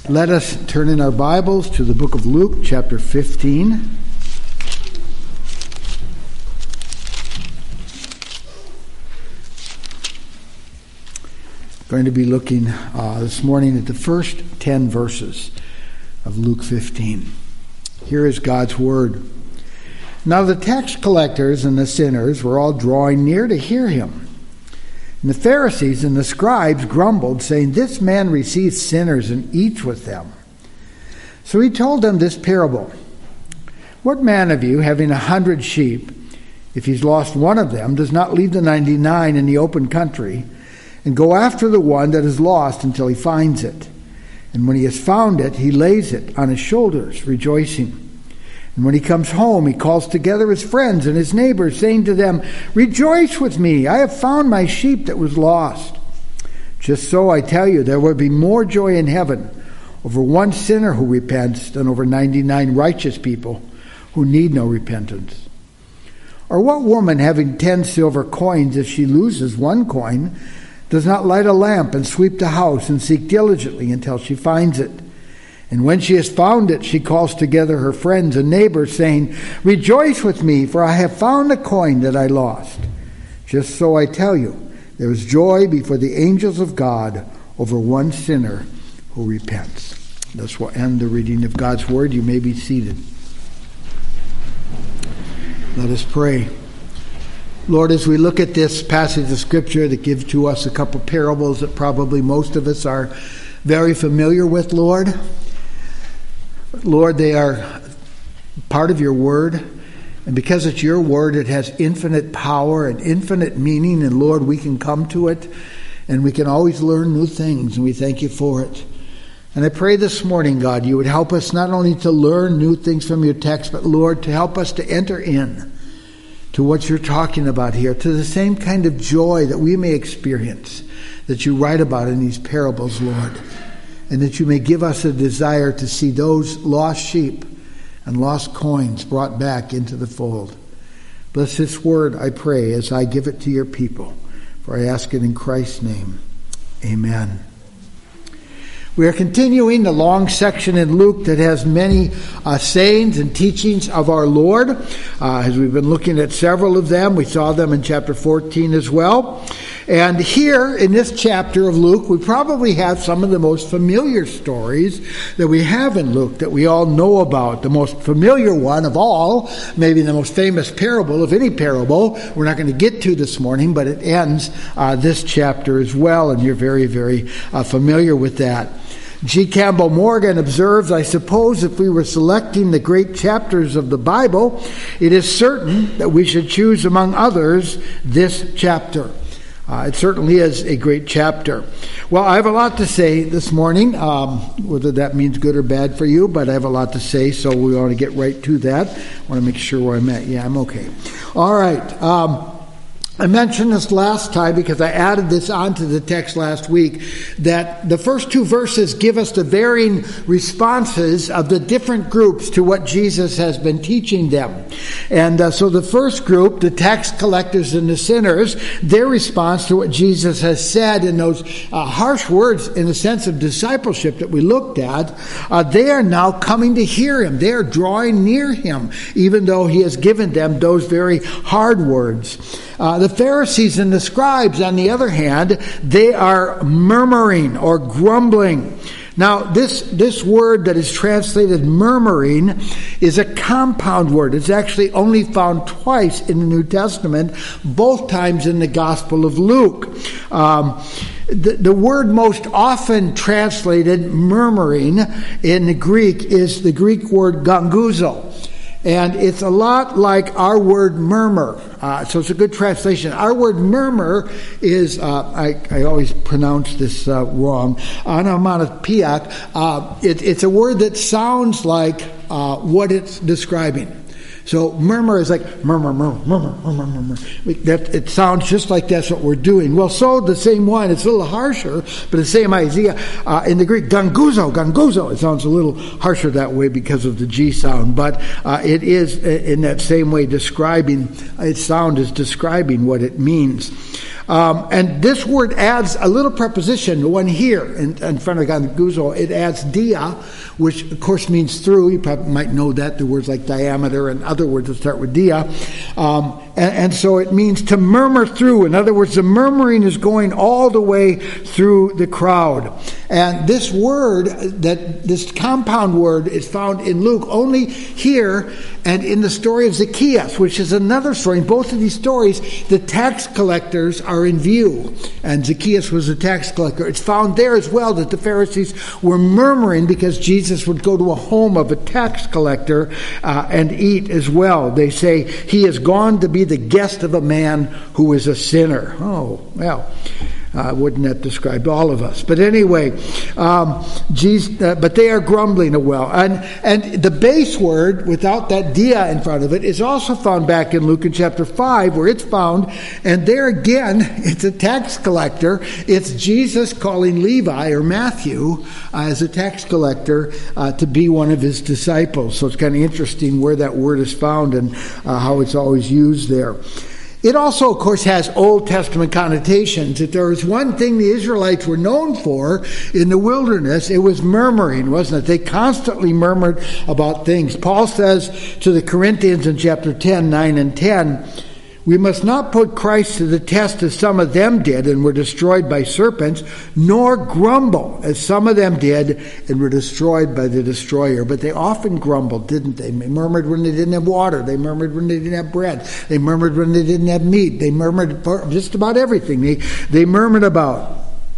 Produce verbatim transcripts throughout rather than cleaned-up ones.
Let us turn in our Bibles to the book of Luke, chapter fifteen. Going to be looking uh, this morning at the first ten verses of Luke fifteen. Here is God's word. Now the tax collectors and the sinners were all drawing near to hear him. And the Pharisees and the scribes grumbled, saying, "This man receives sinners and eats with them." So he told them this parable. "What man of you, having a hundred sheep, if he's lost one of them, does not leave the ninety-nine in the open country and go after the one that is lost until he finds it? And when he has found it, he lays it on his shoulders, rejoicing. And when he comes home, he calls together his friends and his neighbors, saying to them, 'Rejoice with me, I have found my sheep that was lost.' Just so, I tell you, there will be more joy in heaven over one sinner who repents than over ninety-nine righteous people who need no repentance. Or what woman, having ten silver coins, if she loses one coin, does not light a lamp and sweep the house and seek diligently until she finds it? And when she has found it, she calls together her friends and neighbors, saying, 'Rejoice with me, for I have found a coin that I lost.' Just so, I tell you, there is joy before the angels of God over one sinner who repents." This will end the reading of God's word. You may be seated. Let us pray. Lord, as we look at this passage of Scripture that gives to us a couple parables that probably most of us are very familiar with, Lord, Lord, they are part of your word, and because it's your word, it has infinite power and infinite meaning, and Lord, we can come to it, and we can always learn new things, and we thank you for it. And I pray this morning, God, you would help us not only to learn new things from your text, but Lord, to help us to enter in to what you're talking about here, to the same kind of joy that we may experience, that you write about in these parables, Lord. And that you may give us a desire to see those lost sheep and lost coins brought back into the fold. Bless this word, I pray, as I give it to your people. For I ask it in Christ's name. Amen. We are continuing the long section in Luke that has many uh, sayings and teachings of our Lord. Uh, as we've been looking at several of them, we saw them in chapter fourteen as well. And here in this chapter of Luke, we probably have some of the most familiar stories that we have in Luke that we all know about. The most familiar one of all, maybe the most famous parable of any parable, we're not going to get to this morning, but it ends uh, this chapter as well, and you're very, very uh, familiar with that. G. Campbell Morgan observes, "I suppose if we were selecting the great chapters of the Bible, it is certain that we should choose among others this chapter." Uh, it certainly is a great chapter. Well, I have a lot to say this morning, um, whether that means good or bad for you, but I have a lot to say, so we want to get right to that. I want to make sure where I'm at. Yeah, I'm okay. All right. Um, I mentioned this last time because I added this onto the text last week, that the first two verses give us the varying responses of the different groups to what Jesus has been teaching them. And uh, so the first group, the tax collectors and the sinners, their response to what Jesus has said in those uh, harsh words in the sense of discipleship that we looked at, uh, they are now coming to hear him. They are drawing near him, even though he has given them those very hard words. Uh, the Pharisees and the scribes, on the other hand, they are murmuring or grumbling. Now, this, this word that is translated murmuring is a compound word. It's actually only found twice in the New Testament, both times in the Gospel of Luke. Um, the, the word most often translated murmuring in the Greek is the Greek word ganguzo. And it's a lot like our word murmur. Uh, so it's a good translation. Our word murmur is, uh, I, I always pronounce this uh, wrong, onomatopoeic. Uh, it, it's a word that sounds like uh, what it's describing. So murmur is like murmur, murmur, murmur, murmur, murmur. That, it sounds just like that's what we're doing. Well, so the same one, it's a little harsher, but the same idea. Uh, in the Greek, ganguzo, ganguzo, it sounds a little harsher that way because of the G sound, but uh, it is in that same way describing, its sound is describing what it means. Um, and this word adds a little preposition, one here in, in front of Guzo. It adds dia, which of course means through. You probably might know that. The words like diameter and other words that start with dia. Um, and, and so it means to murmur through. In other words, the murmuring is going all the way through the crowd. And this word, that this compound word, is found in Luke only here and in the story of Zacchaeus, which is another story. In both of these stories, the tax collectors are in view. And Zacchaeus was a tax collector. It's found there as well that the Pharisees were murmuring because Jesus would go to a home of a tax collector uh, and eat as well. They say, he has gone to be the guest of a man who is a sinner. Oh, well. Uh, wouldn't that describe all of us? But anyway, um, Jesus, uh, but they are grumbling a well. And and the base word, without that dia in front of it, is also found back in Luke in chapter five, where it's found. And there again, it's a tax collector. It's Jesus calling Levi, or Matthew, uh, as a tax collector uh, to be one of his disciples. So it's kind of interesting where that word is found and uh, how it's always used there. It also, of course, has Old Testament connotations. If there was one thing the Israelites were known for in the wilderness, it was murmuring, wasn't it? They constantly murmured about things. Paul says to the Corinthians in chapter ten, nine and ten, we must not put Christ to the test as some of them did and were destroyed by serpents, nor grumble as some of them did and were destroyed by the destroyer. But they often grumbled, didn't they? They murmured when they didn't have water. They murmured when they didn't have bread. They murmured when they didn't have meat. They murmured for just about everything. They, they murmured about.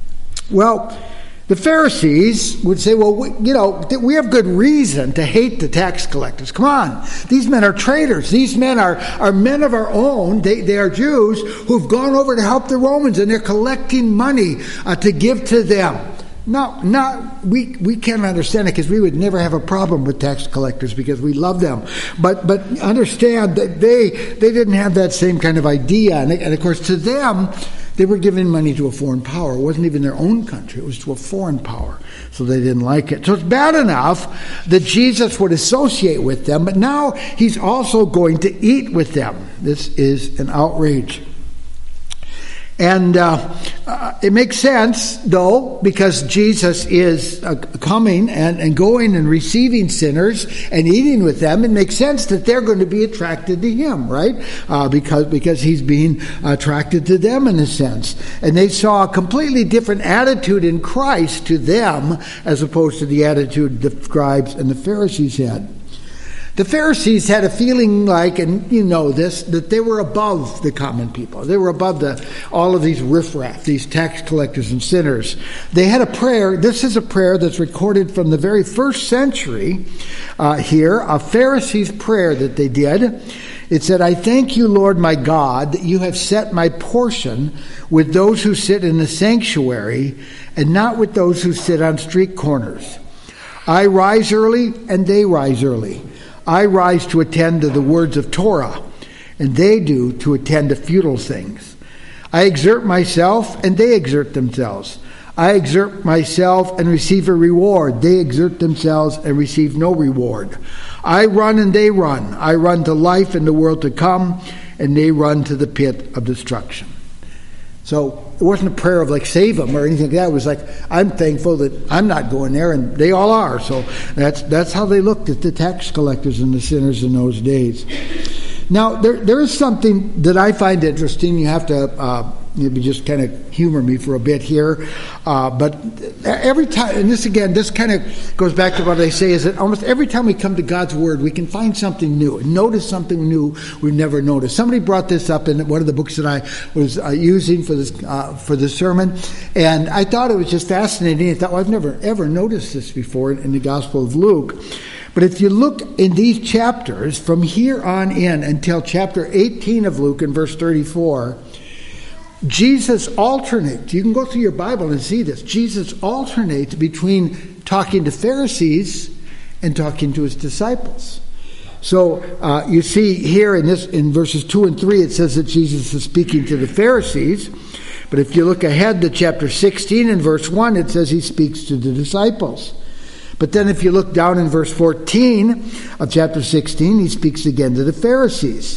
Well, the Pharisees would say, well, we, you know, we have good reason to hate the tax collectors. Come on. These men are traitors. These men are, are men of our own. They, they are Jews who've gone over to help the Romans, and they're collecting money uh, to give to them. No, not, we, we can't understand it because we would never have a problem with tax collectors because we love them. But but understand that they they didn't have that same kind of idea. And, and of course, to them, they were giving money to a foreign power. It wasn't even their own country. It was to a foreign power. So they didn't like it. So it's bad enough that Jesus would associate with them, but now he's also going to eat with them. This is an outrage. And uh, uh, it makes sense, though, because Jesus is uh, coming and, and going and receiving sinners and eating with them. It makes sense that they're going to be attracted to him, right? Uh, because because he's being attracted to them in a sense. And they saw a completely different attitude in Christ to them as opposed to the attitude the scribes and the Pharisees had. The Pharisees had a feeling like, and you know this, that they were above the common people. They were above the all of these riffraff, these tax collectors and sinners. They had a prayer. This is a prayer that's recorded from the very first century uh, here, a Pharisee's prayer that they did. It said, I thank you, Lord my God, that you have set my portion with those who sit in the sanctuary and not with those who sit on street corners. I rise early and they rise early. I rise to attend to the words of Torah, and they do to attend to futile things. I exert myself, and they exert themselves. I exert myself and receive a reward. They exert themselves and receive no reward. I run and they run. I run to life and the world to come, and they run to the pit of destruction. So it wasn't a prayer of like save them or anything like that. It was like, I'm thankful that I'm not going there, and they all are. So that's that's how they looked at the tax collectors and the sinners in those days. Now there there is something that I find interesting. You have to uh, maybe just kind of humor me for a bit here, uh, but every time, and this again, this kind of goes back to what I say, is that almost every time we come to God's Word, we can find something new and notice something new we've never noticed. Somebody brought this up in one of the books that I was uh, using for this uh, for this sermon, and I thought it was just fascinating. I thought, well, I've never ever noticed this before in, in the Gospel of Luke. But if you look in these chapters, from here on in until chapter eighteen of Luke in verse thirty-four, Jesus alternates. You can go through your Bible and see this. Jesus alternates between talking to Pharisees and talking to his disciples. So uh, you see here in this in verses two and three, it says that Jesus is speaking to the Pharisees. But if you look ahead to chapter sixteen and verse one, it says he speaks to the disciples. But then if you look down in verse fourteen of chapter sixteen, he speaks again to the Pharisees.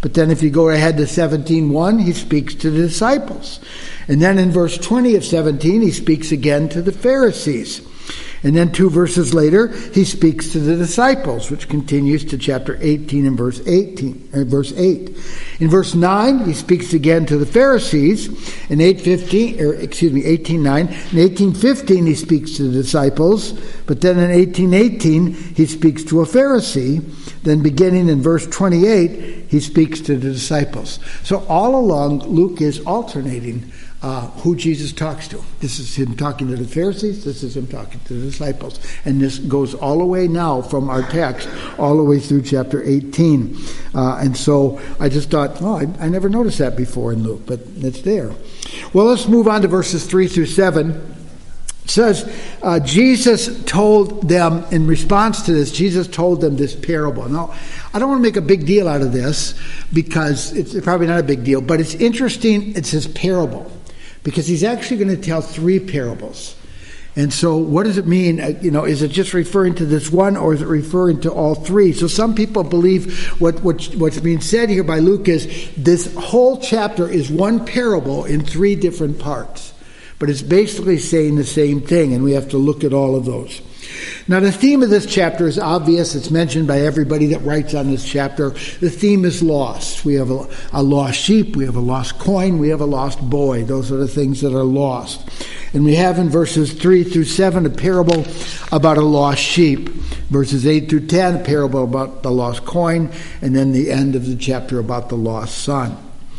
But then if you go ahead to seventeen one, he speaks to the disciples. And then in verse twenty of seventeen, he speaks again to the Pharisees. And then two verses later, he speaks to the disciples, which continues to chapter eighteen and verse eighteen, or verse eight. In verse nine, he speaks again to the Pharisees. In eight fifteen, or excuse me, eighteen nine. In eighteen fifteen, he speaks to the disciples. But then in eighteen eighteen, he speaks to a Pharisee. Then beginning in verse twenty-eight, he speaks to the disciples. So all along, Luke is alternating Uh, who Jesus talks to. This is him talking to the Pharisees. This is him talking to the disciples. And this goes all the way now from our text all the way through chapter eighteen. Uh, and so I just thought, oh, I, I never noticed that before in Luke, but it's there. Well, let's move on to verses three through seven. It says, uh, Jesus told them, in response to this, Jesus told them this parable. Now, I don't want to make a big deal out of this because it's probably not a big deal, but it's interesting. It's his parable. Because he's actually going to tell three parables. And so what does it mean? Uh, you know, is it just referring to this one or is it referring to all three? So some people believe what, what what's being said here by Luke is this whole chapter is one parable in three different parts. But it's basically saying the same thing, and we have to look at all of those. Now, the theme of this chapter is obvious. It's mentioned by everybody that writes on this chapter. The theme is lost. We have a, a lost sheep. We have a lost coin. We have a lost boy. Those are the things that are lost. And we have in verses three through seven a parable about a lost sheep. Verses eight through ten, a parable about the lost coin. And then the end of the chapter about the lost son.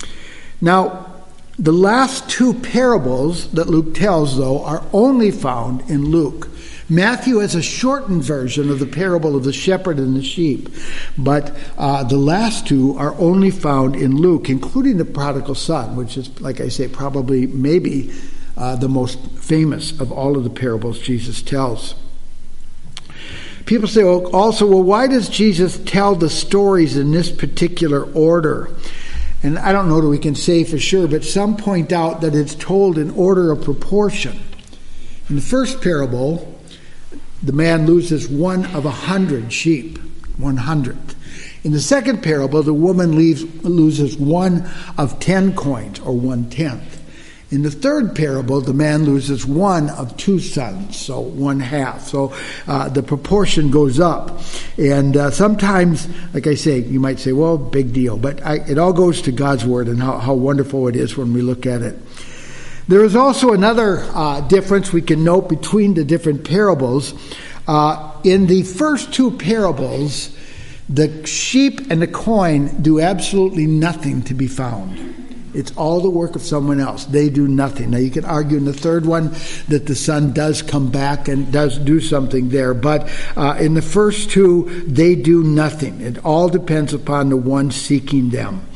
Now, the last two parables that Luke tells, though, are only found in Luke. Matthew has a shortened version of the parable of the shepherd and the sheep, but uh, the last two are only found in Luke, including the prodigal son, which is, like I say, probably maybe uh, the most famous of all of the parables Jesus tells. People say also, well, why does Jesus tell the stories in this particular order? And I don't know that we can say for sure, but some point out that it's told in order of proportion. In the first parable, the man loses one of a hundred sheep, one hundredth. In the second parable, the woman leaves, loses one of ten coins, or one-tenth. In the third parable, the man loses one of two sons, so one half. So uh, the proportion goes up. And uh, sometimes, like I say, you might say, well, big deal. But I, it all goes to God's word and how, how wonderful it is when we look at it. There is also another uh, difference we can note between the different parables. Uh, in the first two parables, the sheep and the coin do absolutely nothing to be found. It's all the work of someone else. They do nothing. Now, you can argue in the third one that the son does come back and does do something there. But uh, in the first two, they do nothing. It all depends upon the one seeking them.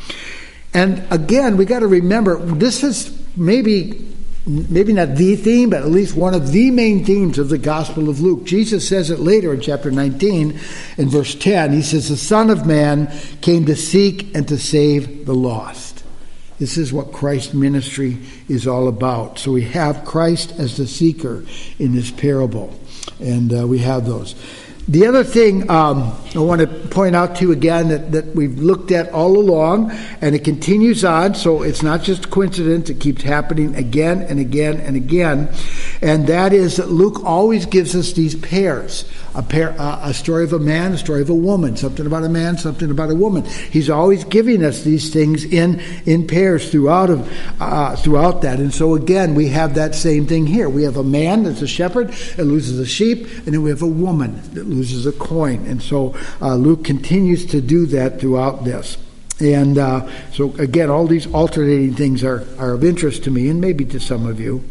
And again, we got to remember, this is maybe maybe not the theme, but at least one of the main themes of the Gospel of Luke. Jesus says it later in chapter nineteen, in verse ten. He says, the Son of Man came to seek and to save the lost. This is what Christ's ministry is all about. So we have Christ as the seeker in this parable, and uh, we have those. The other thing um, I want to point out to you again that, that we've looked at all along, and it continues on, so it's not just a coincidence, it keeps happening again and again and again, and that is that Luke always gives us these pairs, a, pair, uh, a story of a man, a story of a woman, something about a man, something about a woman. He's always giving us these things in, in pairs throughout, of, uh, throughout that, and so again, we have that same thing here. We have a man that's a shepherd that loses a sheep, and then we have a woman that loses loses a coin. And so uh, Luke continues to do that throughout this. And uh, so again, all these alternating things are, are of interest to me and maybe to some of you.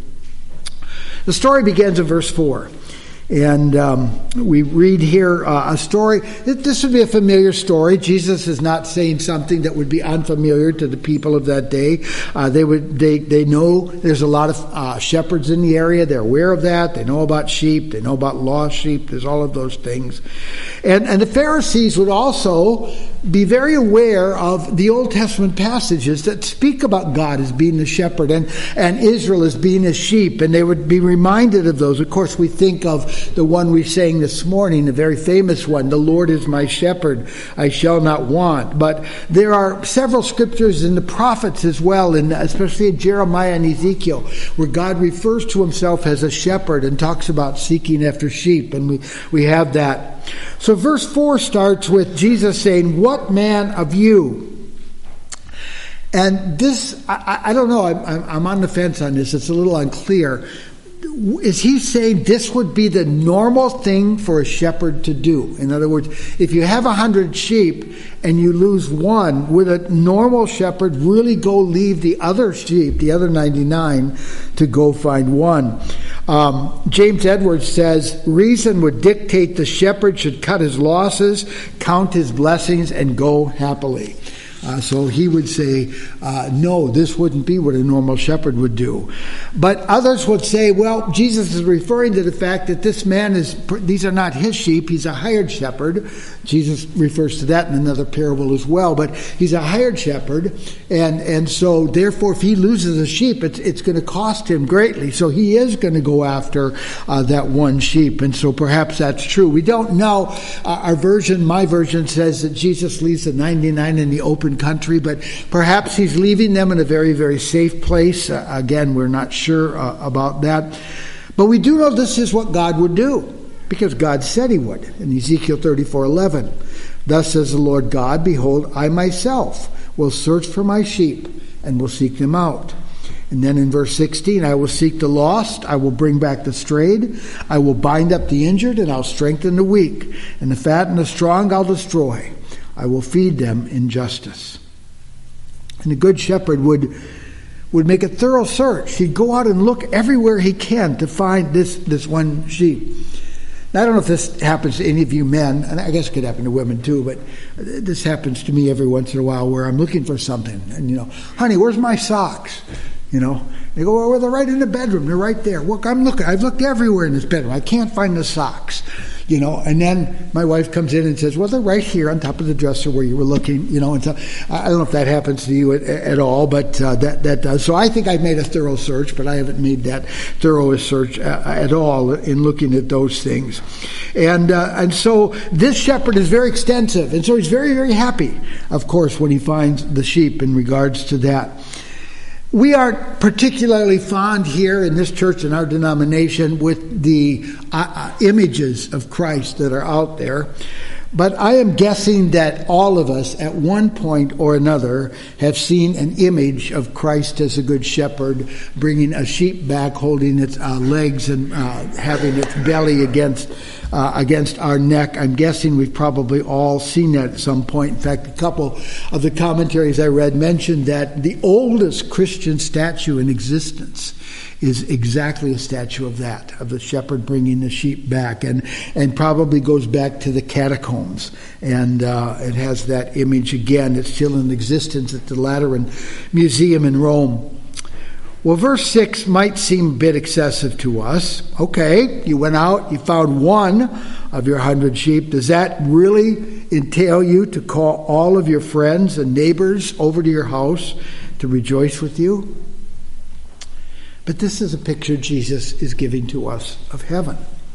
The story begins in verse four. And um, we read here uh, a story. This would be a familiar story. Jesus is not saying something that would be unfamiliar to the people of that day. Uh, they would they they know there's a lot of uh, shepherds in the area. They're aware of that. They know about sheep. They know about lost sheep. There's all of those things. And and the Pharisees would also be very aware of the Old Testament passages that speak about God as being the shepherd and, and Israel as being a sheep. And they would be reminded of those. Of course, we think of the one we sang this morning, the very famous one, "The Lord is my shepherd, I shall not want." But there are several scriptures in the prophets as well, in, especially in Jeremiah and Ezekiel, where God refers to himself as a shepherd and talks about seeking after sheep, and we, we have that. So verse four starts with Jesus saying, "What man of you?" And this, I, I don't know, I'm, I'm on the fence on this. It's a little unclear. Is he saying this would be the normal thing for a shepherd to do? In other words, if you have a hundred sheep and you lose one, would a normal shepherd really go leave the other sheep, the other ninety-nine, to go find one? Um, James Edwards says, reason would dictate the shepherd should cut his losses, count his blessings, and go happily. Uh, so he would say, uh, no, this wouldn't be what a normal shepherd would do. But others would say, well, Jesus is referring to the fact that this man is, these are not his sheep, he's a hired shepherd. Jesus refers to that in another parable as well, but he's a hired shepherd, and, and so therefore if he loses a sheep, it's, it's going to cost him greatly. So he is going to go after uh, that one sheep, and so perhaps that's true. We don't know. Uh, our version, my version, says that Jesus leaves the ninety-nine in the open country, but perhaps he's leaving them in a very, very safe place. Uh, again, we're not sure uh, about that. But we do know this is what God would do, because God said he would. In Ezekiel thirty-four eleven, "Thus says the Lord God, behold, I myself will search for my sheep and will seek them out." And then in verse sixteen, "I will seek the lost, I will bring back the strayed, I will bind up the injured, and I'll strengthen the weak, and the fat and the strong I'll destroy. I will feed them in justice." And a good shepherd would would make a thorough search. He'd go out and look everywhere he can to find this, this one sheep. Now, I don't know if this happens to any of you men, and I guess it could happen to women too, but this happens to me every once in a while where I'm looking for something. And, you know, honey, where's my socks? You know, they go, well, they're right in the bedroom. They're right there. Look, I'm looking. I've looked everywhere in this bedroom. I can't find the socks. You know, and then my wife comes in and says, well, they're right here on top of the dresser where you were looking, you know. And so I don't know if that happens to you at, at all, but uh, that, that does. So I think I've made a thorough search, but I haven't made that thorough a search uh, at all in looking at those things. And, uh, and so this shepherd is very extensive, and so he's very, very happy, of course, when he finds the sheep in regards to that. We aren't particularly fond here in this church, in our denomination, with the uh, uh, images of Christ that are out there. But I am guessing that all of us at one point or another have seen an image of Christ as a good shepherd, bringing a sheep back, holding its uh, legs and uh, having its belly against uh, against our neck. I'm guessing we've probably all seen that at some point. In fact, a couple of the commentaries I read mentioned that the oldest Christian statue in existence is exactly a statue of that, of the shepherd bringing the sheep back, and and probably goes back to the catacombs. And uh, it has that image again. It's still in existence at the Lateran Museum in Rome. Well, verse six might seem a bit excessive to us. Okay, you went out, you found one of your hundred sheep. Does that really entail you to call all of your friends and neighbors over to your house to rejoice with you? But this is a picture Jesus is giving to us of heaven.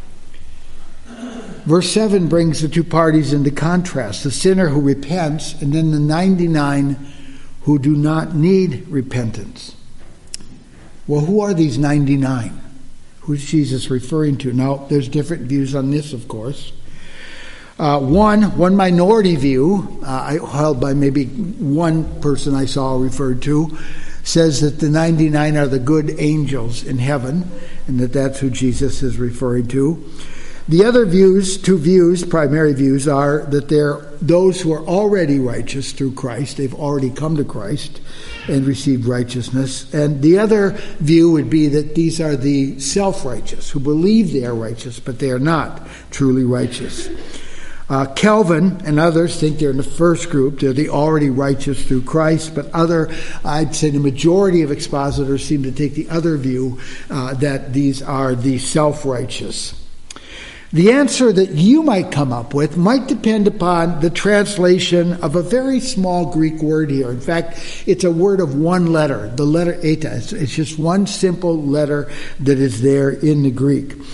Verse seven brings the two parties into contrast. The sinner who repents, and then the ninety-nine who do not need repentance. Well, who are these ninety-nine? Who's Jesus referring to? Now, there's different views on this, of course. Uh, one, one minority view, uh, held by maybe one person I saw referred to, says that the ninety-nine are the good angels in heaven, and that that's who Jesus is referring to. The other views, two views, primary views, are that they're those who are already righteous through Christ. They've already come to Christ and received righteousness. And the other view would be that these are the self-righteous, who believe they are righteous, but they are not truly righteous. Uh, Calvin and others think they're in the first group. They're the already righteous through Christ. But other, I'd say the majority of expositors seem to take the other view, uh, that these are the self-righteous. The answer that you might come up with might depend upon the translation of a very small Greek word here. In fact, it's a word of one letter, the letter eta. It's, it's just one simple letter that is there in the Greek.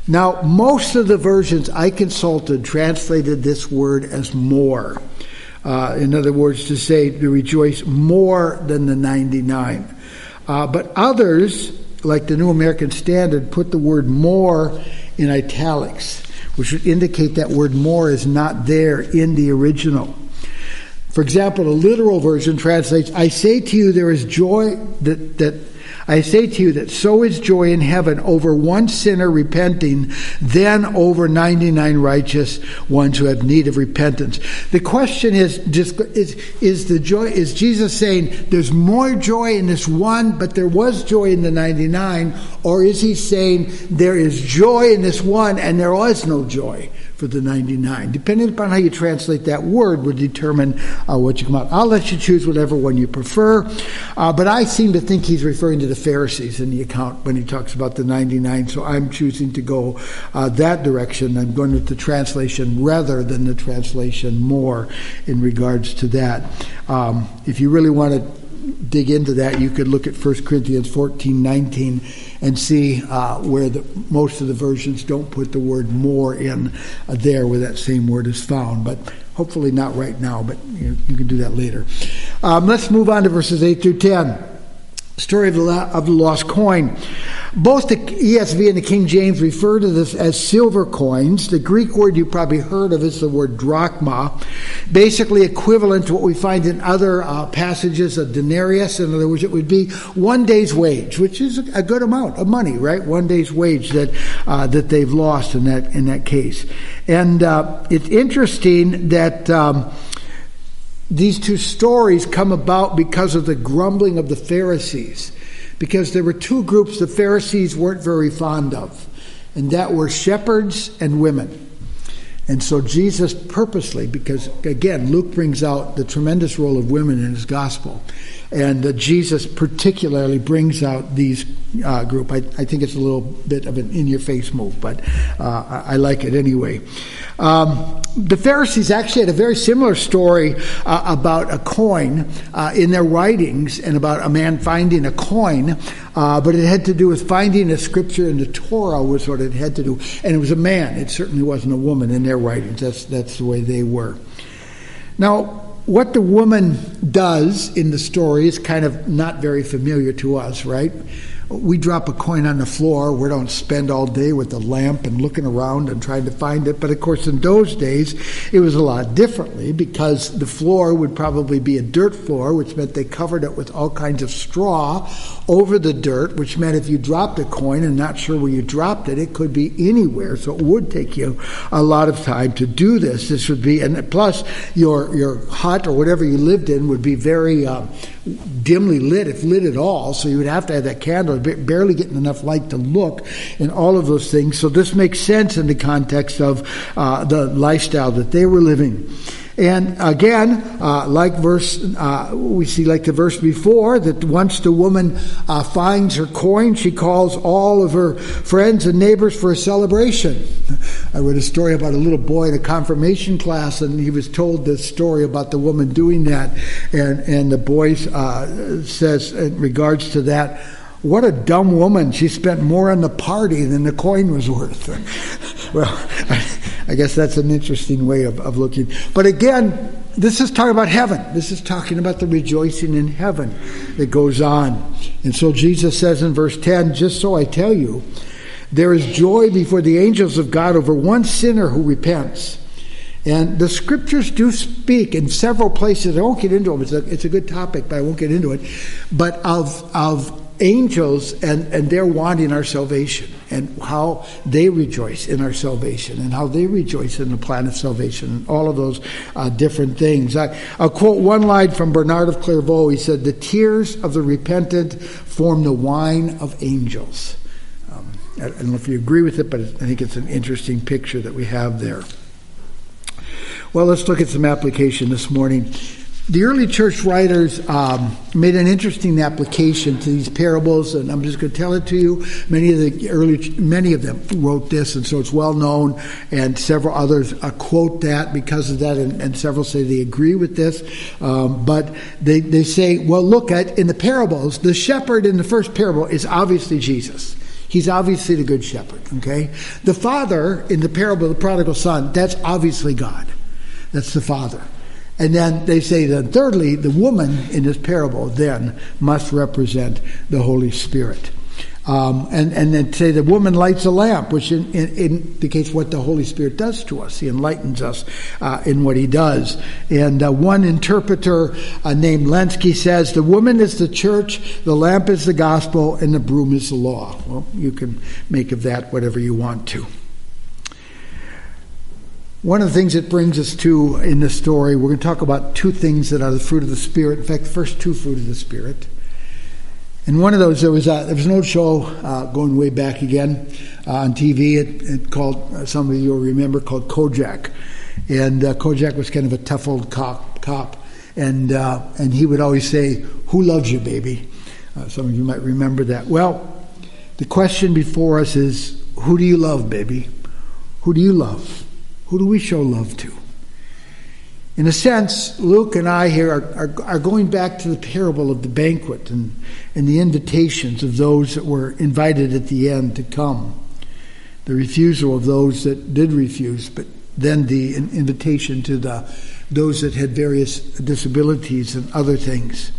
Now, most of the versions I consulted translated this word as more. Uh, in other words, to say to rejoice more than the ninety-nine. Uh, but others, like the New American Standard, put the word more in italics, which would indicate that word more is not there in the original. For example, the literal version translates, I say to you there is joy that, that I say to you that so is joy in heaven over one sinner repenting than over ninety-nine righteous ones who have need of repentance. The question is, just, is, is the joy, is Jesus saying there's more joy in this one, but there was joy in the ninety-nine, or is he saying there is joy in this one and there was no joy for the ninety-nine? Depending upon how you translate that word would determine uh, what you come out. I'll let you choose whatever one you prefer, uh, but I seem to think he's referring to the Pharisees in the account when he talks about the ninety-nine, so I'm choosing to go uh, that direction. I'm going with the translation rather than the translation more in regards to that. Um, if you really want to dig into that, you could look at First Corinthians fourteen nineteen and see uh, where the, most of the versions don't put the word more in uh, there where that same word is found. But hopefully not right now, but you know, you can do that later. Um, let's move on to verses eight through ten. Story of the, of the lost coin. Both the E S V and the King James refer to this as silver coins. The Greek word you probably heard of is the word drachma, basically equivalent to what we find in other uh, passages of denarius. In other words, it would be one day's wage, which is a good amount of money, right? One day's wage that uh, that they've lost in that in that case. And uh, it's interesting that Um, these two stories come about because of the grumbling of the Pharisees, because there were two groups the Pharisees weren't very fond of, and that were shepherds and women. And so Jesus purposely, because again, Luke brings out the tremendous role of women in his gospel, and uh, Jesus particularly brings out these uh, group. I, I think it's a little bit of an in-your-face move, but uh, I, I like it anyway. Um, the Pharisees actually had a very similar story uh, about a coin uh, in their writings, and about a man finding a coin, uh, but it had to do with finding a scripture in the Torah was what it had to do. And it was a man. It certainly wasn't a woman in their writings. That's, that's the way they were. Now, what the woman does in the story is kind of not very familiar to us, right? We drop a coin on the floor. We don't spend all day with a lamp and looking around and trying to find it. But of course, in those days, it was a lot differently, because the floor would probably be a dirt floor, which meant they covered it with all kinds of straw over the dirt, which meant if you dropped a coin and not sure where you dropped it, it could be anywhere. So it would take you a lot of time to do this. This would be, and plus your your hut or whatever you lived in would be very uh, dimly lit, if lit at all. So you would have to have that candle, barely getting enough light to look, and all of those things. So this makes sense in the context of uh, the lifestyle that they were living. And again, uh, like verse, uh, we see like the verse before, that once the woman uh, finds her coin, she calls all of her friends and neighbors for a celebration. I read a story about a little boy in a confirmation class, and he was told this story about the woman doing that. And, and the boy uh, says in regards to that, "What a dumb woman. She spent more on the party than the coin was worth." Well, I, I guess that's an interesting way of, of looking. But again, this is talking about heaven. This is talking about the rejoicing in heaven that goes on. And so Jesus says in verse ten, "Just so I tell you, there is joy before the angels of God over one sinner who repents." And the scriptures do speak in several places. I won't get into them. It's a, it's a good topic, but I won't get into it. But of of angels and, and their wanting our salvation, and how they rejoice in our salvation, and how they rejoice in the plan of salvation, and all of those uh, different things. I, I'll quote one line from Bernard of Clairvaux. He said, "The tears of the repentant form the wine of angels." Um, I don't know if you agree with it, but I think it's an interesting picture that we have there. Well, let's look at some application this morning. The early church writers um, made an interesting application to these parables, and I'm just going to tell it to you. Many of the early, many of them wrote this, and so it's well known. And several others uh, quote that because of that, and, and several say they agree with this. Um, but they they say, well, look at in the parables, the shepherd in the first parable is obviously Jesus. He's obviously the good shepherd, okay? The father in the parable of the prodigal son, that's obviously God. That's the father. And then they say that thirdly, the woman in this parable then must represent the Holy Spirit. Um, and, and then say the woman lights a lamp, which in, in, indicates what the Holy Spirit does to us. He enlightens us uh, in what he does. And uh, one interpreter uh, named Lenski says, the woman is the church, the lamp is the gospel, and the broom is the law. Well, you can make of that whatever you want to. One of the things it brings us to in this story, we're going to talk about two things that are the fruit of the Spirit. In fact, the first two fruit of the Spirit. And one of those, there was a, there was an old show uh, going way back again uh, on T V. It, it called, uh, some of you will remember, called Kojak. And uh, Kojak was kind of a tough old cop, cop. and uh, and he would always say, "Who loves you, baby?" Uh, some of you might remember that. Well, the question before us is, who do you love, baby? Who do you love? Who do we show love to? In a sense, Luke and I here are, are, are going back to the parable of the banquet and, and the invitations of those that were invited at the end to come. The refusal of those that did refuse, but then the invitation to the those that had various disabilities and other things.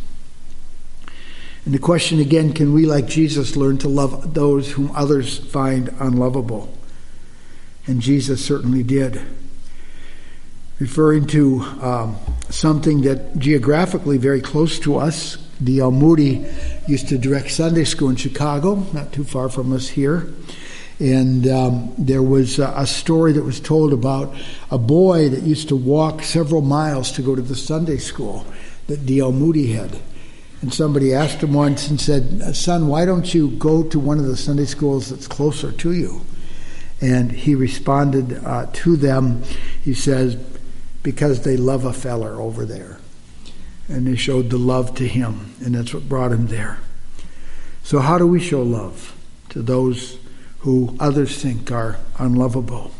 And the question again, can we, like Jesus, learn to love those whom others find unlovable? And Jesus certainly did. Referring to um, something that geographically very close to us, D L Moody used to direct Sunday school in Chicago, not too far from us here. And um, there was a, a story that was told about a boy that used to walk several miles to go to the Sunday school that D L Moody had. And somebody asked him once and said, "Son, why don't you go to one of the Sunday schools that's closer to you?" And he responded uh, to them, he says, "Because they love a feller over there." And they showed the love to him, and that's what brought him there. So how do we show love to those who others think are unlovable?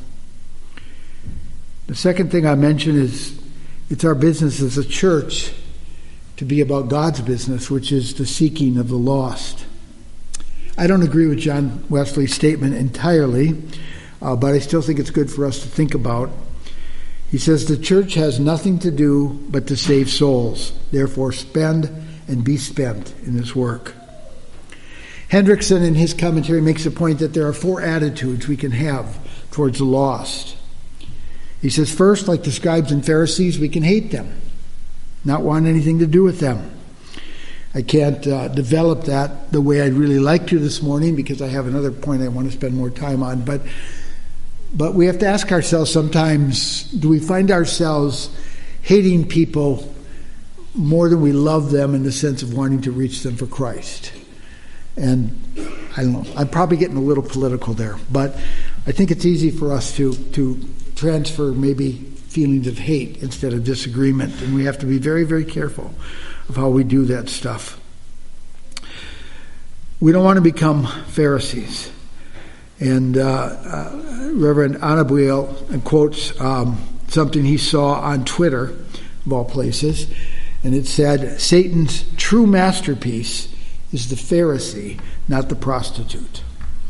The second thing I mentioned is it's our business as a church to be about God's business, which is the seeking of the lost. I don't agree with John Wesley's statement entirely, uh, but I still think it's good for us to think about. He says, the church has nothing to do but to save souls. Therefore, spend and be spent in this work. Hendrickson, in his commentary, makes the point that there are four attitudes we can have towards the lost. He says, first, like the scribes and Pharisees, we can hate them, not want anything to do with them. I can't uh, develop that the way I'd really like to this morning because I have another point I want to spend more time on. But But we have to ask ourselves sometimes, do we find ourselves hating people more than we love them in the sense of wanting to reach them for Christ? And I don't know, I'm probably getting a little political there, but I think it's easy for us to, to transfer maybe feelings of hate instead of disagreement, and we have to be very, very careful of how we do that stuff. We don't want to become Pharisees. And uh, uh, Reverend Anabuel quotes um, something he saw on Twitter, of all places, and it said, Satan's true masterpiece is the Pharisee, not the prostitute.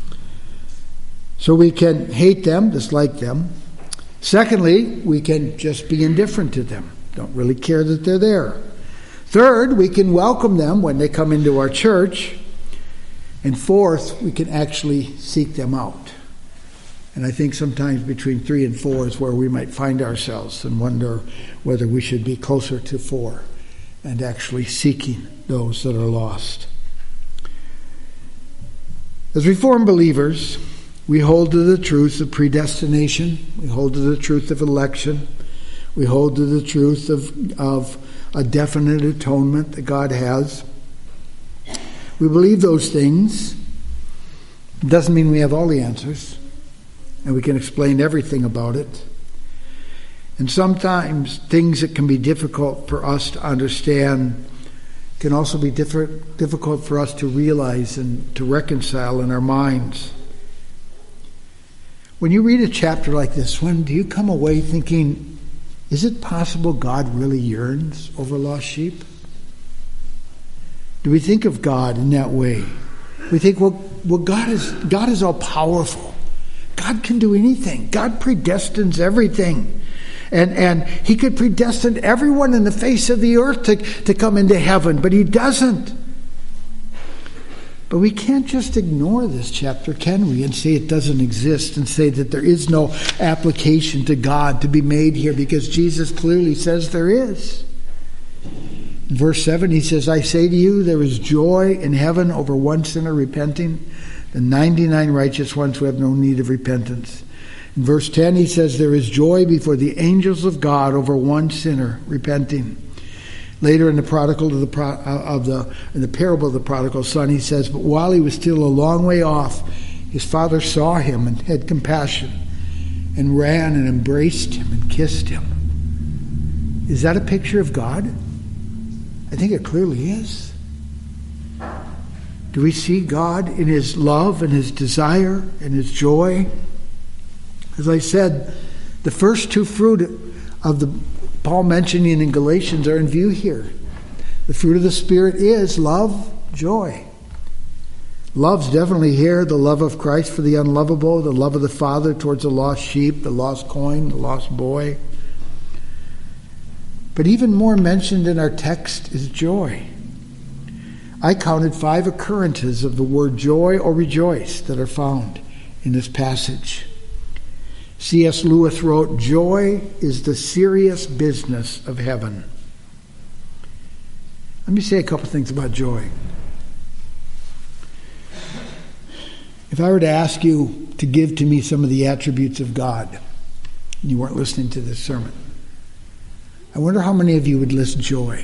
So we can hate them, dislike them. Secondly, we can just be indifferent to them, don't really care that they're there. Third, we can welcome them when they come into our church. And fourth, we can actually seek them out. And I think sometimes between three and four is where we might find ourselves and wonder whether we should be closer to four and actually seeking those that are lost. As Reformed believers, we hold to the truth of predestination. We hold to the truth of election. We hold to the truth of, of a definite atonement that God has. We believe those things. It doesn't mean we have all the answers, and we can explain everything about it. And sometimes things that can be difficult for us to understand can also be diff- difficult for us to realize and to reconcile in our minds. When you read a chapter like this one, do you come away thinking, is it possible God really yearns over lost sheep? Do we think of God in that way? We think, well, well, God is God is all powerful. God can do anything. God predestines everything. And and he could predestine everyone in the face of the earth to, to come into heaven, but he doesn't. But we can't just ignore this chapter, can we, and say it doesn't exist and say that there is no application to God to be made here, because Jesus clearly says there is. In verse seven, he says, I say to you, there is joy in heaven over one sinner repenting, the ninety-nine righteous ones who have no need of repentance. In verse ten, he says, there is joy before the angels of God over one sinner repenting. Later in the prodigal of the pro, of the in the parable of the prodigal son, he says, but while he was still a long way off, his father saw him and had compassion and ran and embraced him and kissed him. Is that a picture of God? I think it clearly is. Do we see God in his love and his desire and his joy? As I said, the first two fruit of the Paul mentioning in Galatians are in view here. The fruit of the Spirit is love, joy. Love's definitely here, the love of Christ for the unlovable, the love of the Father towards the lost sheep, the lost coin, the lost boy. But even more mentioned in our text is joy. I counted five occurrences of the word joy or rejoice that are found in this passage. C S Lewis wrote, joy is the serious business of heaven. Let me say a couple things about joy. If I were to ask you to give to me some of the attributes of God, and you weren't listening to this sermon, I wonder how many of you would list joy.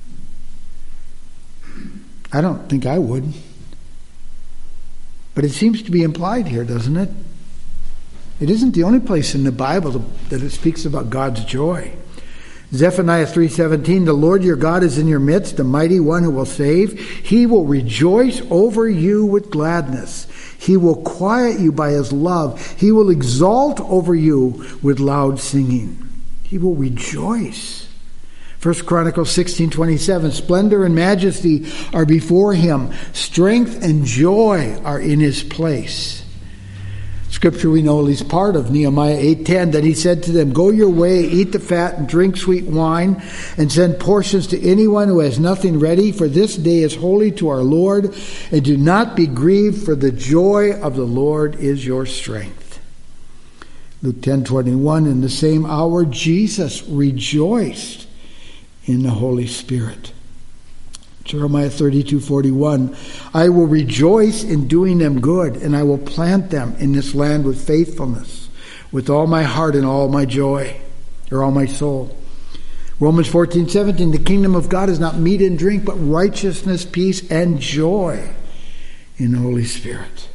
I don't think I would. But it seems to be implied here, doesn't it? It isn't the only place in the Bible that it speaks about God's joy. Zephaniah three seventeen, the Lord your God is in your midst, the mighty one who will save. He will rejoice over you with gladness. He will quiet you by his love. He will exalt over you with loud singing. He will rejoice. First Chronicles sixteen twenty-seven, splendor and majesty are before him. Strength and joy are in his place. Scripture we know at least part of, Nehemiah eight ten, that he said to them, go your way, eat the fat and drink sweet wine, and send portions to anyone who has nothing ready, for this day is holy to our Lord, and do not be grieved, for the joy of the Lord is your strength. Luke ten twenty-one, in the same hour Jesus rejoiced in the Holy Spirit. Jeremiah thirty-two forty-one, I will rejoice in doing them good, and I will plant them in this land with faithfulness, with all my heart and all my joy, or all my soul. Romans fourteen seventeen, the kingdom of God is not meat and drink, but righteousness, peace, and joy in the Holy Spirit.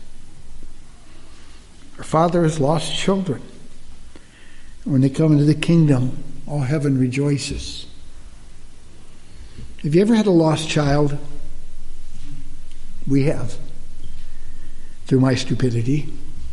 Our Father has lost children. When they come into the kingdom, all heaven rejoices. Have you ever had a lost child? We have. Through my stupidity.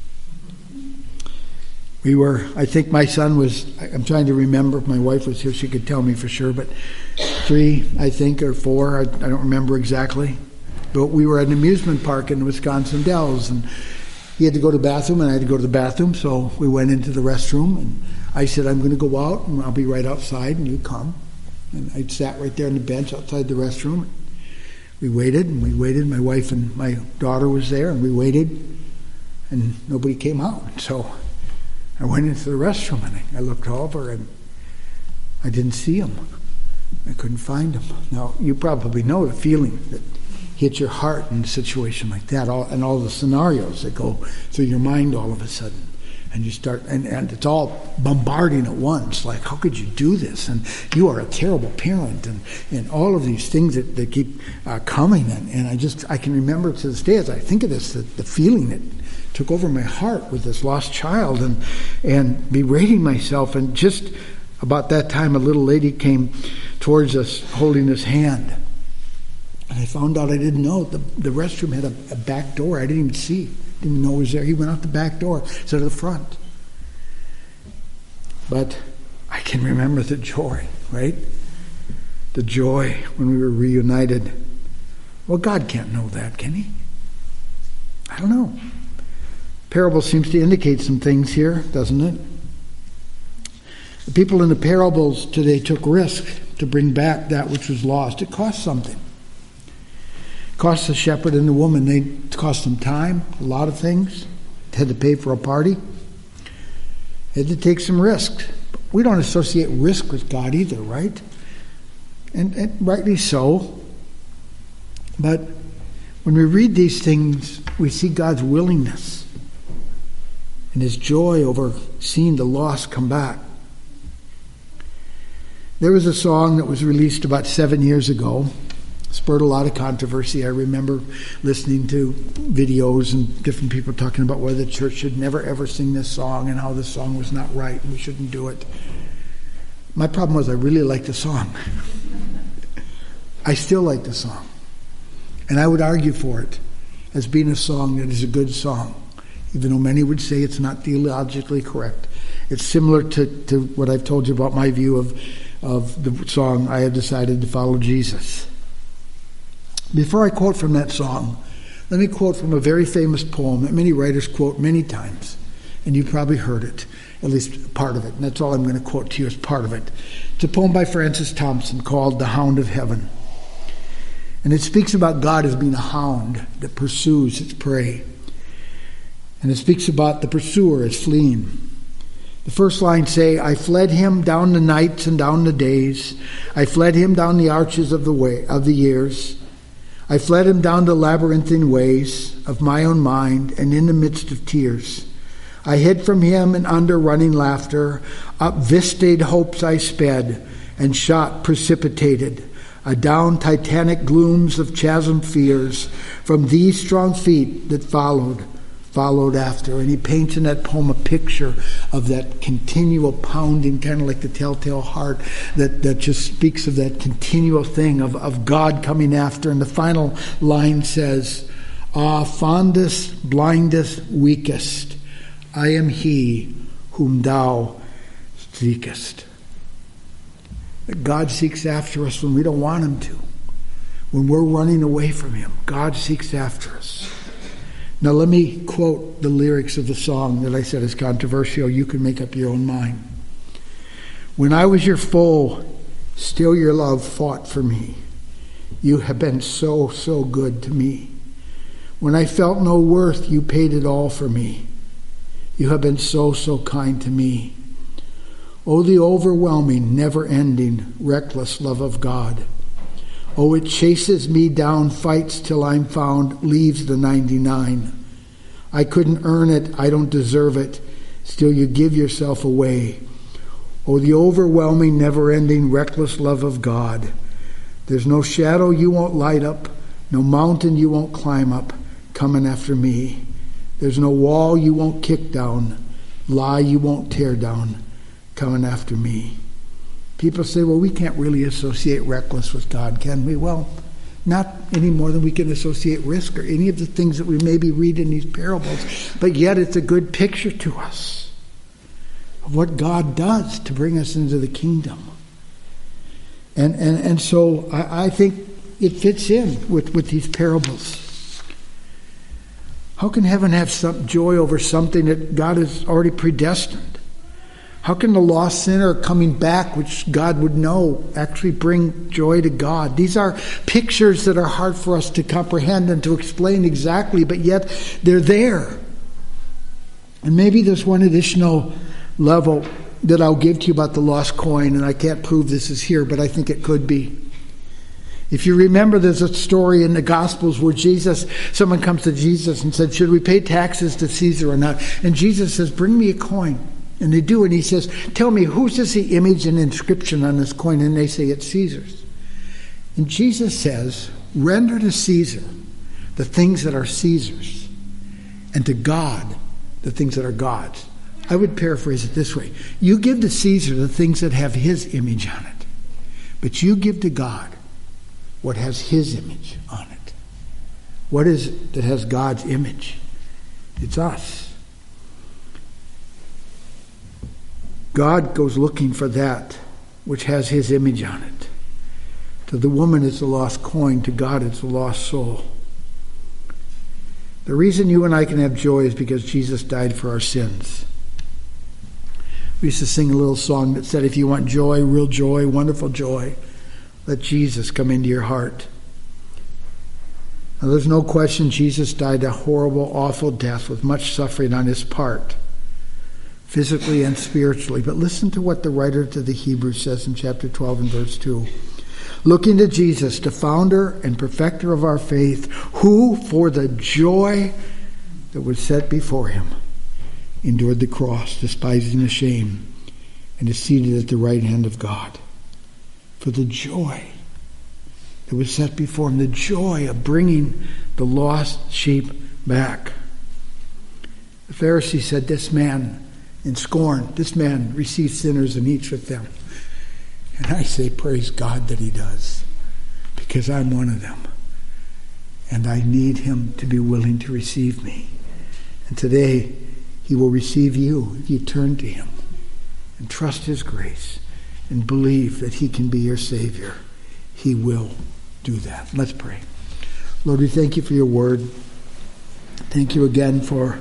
We were, I think my son was, I'm trying to remember, if my wife was here she could tell me for sure, but three, I think, or four, I, I don't remember exactly. But we were at an amusement park in Wisconsin Dells, and he had to go to the bathroom, and I had to go to the bathroom, so we went into the restroom, and I said, I'm going to go out, and I'll be right outside, and you come. And I sat right there on the bench outside the restroom. We waited, and we waited. My wife and my daughter was there, and we waited, and nobody came out. So I went into the restroom, and I looked over, and I didn't see him. I couldn't find him. Now, you probably know the feeling that hits your heart in a situation like that, all, and all the scenarios that go through your mind all of a sudden. And you start, and, and it's all bombarding at once. Like, how could you do this? And you are a terrible parent, and, and all of these things that, that keep uh, coming. And, and I just, I can remember to this day as I think of this, the, the feeling that took over my heart with this lost child, and and berating myself. And just about that time, a little lady came towards us holding his hand. And I found out I didn't know the, the restroom had a, a back door. I didn't even see. Didn't even know it was there. He went out the back door instead of the front. But I can remember the joy, right? The joy when we were reunited. Well, God can't know that, can he? I don't know. Parable seems to indicate some things here, doesn't it? The people in the parables today took risk to bring back that which was lost. It cost something. It cost the shepherd and the woman. They, it cost them time, a lot of things. They had to pay for a party. They had to take some risks. We don't associate risk with God either, right? And, and rightly so. But when we read these things, we see God's willingness and his joy over seeing the lost come back. There was a song that was released about seven years ago. Spurred a lot of controversy. I remember listening to videos and different people talking about whether the church should never ever sing this song and how the song was not right and we shouldn't do it. My problem was I really liked the song. I still like the song. And I would argue for it as being a song that is a good song, even though many would say it's not theologically correct. It's similar to, to what I've told you about my view of, of the song, I Have Decided to Follow Jesus. Before I quote from that song, let me quote from a very famous poem that many writers quote many times, and you've probably heard it, at least part of it, and that's all I'm going to quote to you as part of it. It's a poem by Francis Thompson called The Hound of Heaven. And it speaks about God as being a hound that pursues its prey. And it speaks about the pursuer as fleeing. The first lines say, I fled him down the nights and down the days. I fled him down the arches of the way of the years. I fled him down the labyrinthine ways of my own mind, and in the midst of tears. I hid from him and under running laughter. Up vista'd hopes I sped, and shot precipitated. Adown titanic glooms of chasm fears. From these strong feet that followed, followed after. And he paints in that poem a picture of that continual pounding, kind of like the telltale heart, that, that just speaks of that continual thing of, of God coming after. And the final line says, Ah, fondest, blindest, weakest, I am he whom thou seekest. That God seeks after us when we don't want him to. When we're running away from him, God seeks after us. Now let me quote the lyrics of the song that I said is controversial. You can make up your own mind. When I was your foe, still your love fought for me. You have been so, so good to me. When I felt no worth, you paid it all for me. You have been so, so kind to me. Oh, the overwhelming, never-ending, reckless love of God. Oh, it chases me down, fights till I'm found, leaves the ninety-nine. I couldn't earn it, I don't deserve it, still you give yourself away. Oh, the overwhelming, never-ending, reckless love of God. There's no shadow you won't light up, no mountain you won't climb up, coming after me. There's no wall you won't kick down, lie you won't tear down, coming after me. People say, well, we can't really associate reckless with God, can we? Well, not any more than we can associate risk or any of the things that we maybe read in these parables, but yet it's a good picture to us of what God does to bring us into the kingdom. And and, and so I, I think it fits in with, with these parables. How can heaven have some joy over something that God has already predestined? How can the lost sinner coming back, which God would know, actually bring joy to God? These are pictures that are hard for us to comprehend and to explain exactly, but yet they're there. And maybe there's one additional level that I'll give to you about the lost coin, and I can't prove this is here, but I think it could be. If you remember, there's a story in the Gospels where Jesus, someone comes to Jesus and said, should we pay taxes to Caesar or not? And Jesus says, bring me a coin. And they do, and he says, tell me, whose is the image and inscription on this coin? And they say, it's Caesar's. And Jesus says, render to Caesar the things that are Caesar's, and to God the things that are God's. I would paraphrase it this way. You give to Caesar the things that have his image on it, but you give to God what has his image on it. What is it that has God's image? It's us. God goes looking for that which has his image on it. To the woman, it's a lost coin. To God, it's a lost soul. The reason you and I can have joy is because Jesus died for our sins. We used to sing a little song that said, if you want joy, real joy, wonderful joy, let Jesus come into your heart. Now, there's no question Jesus died a horrible, awful death with much suffering on his part, physically and spiritually. But listen to what the writer to the Hebrews says in chapter twelve and verse two. Looking to Jesus, the founder and perfecter of our faith, who, for the joy that was set before him, endured the cross, despising the shame, and is seated at the right hand of God. For the joy that was set before him, the joy of bringing the lost sheep back. The Pharisee said, this man, in scorn, this man receives sinners and eats with them. And I say, praise God that he does, because I'm one of them. And I need him to be willing to receive me. And today, he will receive you if you turn to him and trust his grace and believe that he can be your Savior. He will do that. Let's pray. Lord, we thank you for your word. Thank you again for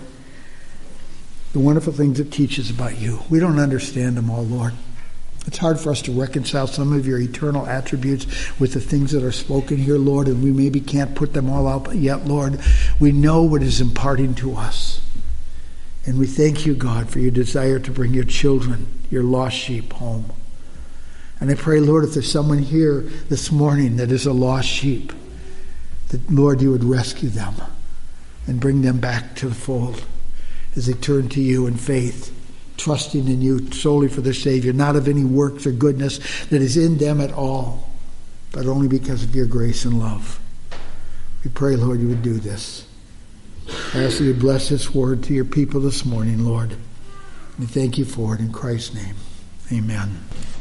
the wonderful things it teaches about you. We don't understand them all, Lord. It's hard for us to reconcile some of your eternal attributes with the things that are spoken here, Lord, and we maybe can't put them all out, but yet, Lord, we know what is imparting to us. And we thank you, God, for your desire to bring your children, your lost sheep, home. And I pray, Lord, if there's someone here this morning that is a lost sheep, that, Lord, you would rescue them and bring them back to the fold as they turn to you in faith, trusting in you solely for their Savior, not of any works or goodness that is in them at all, but only because of your grace and love. We pray, Lord, you would do this. I ask that you bless this word to your people this morning, Lord. We thank you for it in Christ's name. Amen.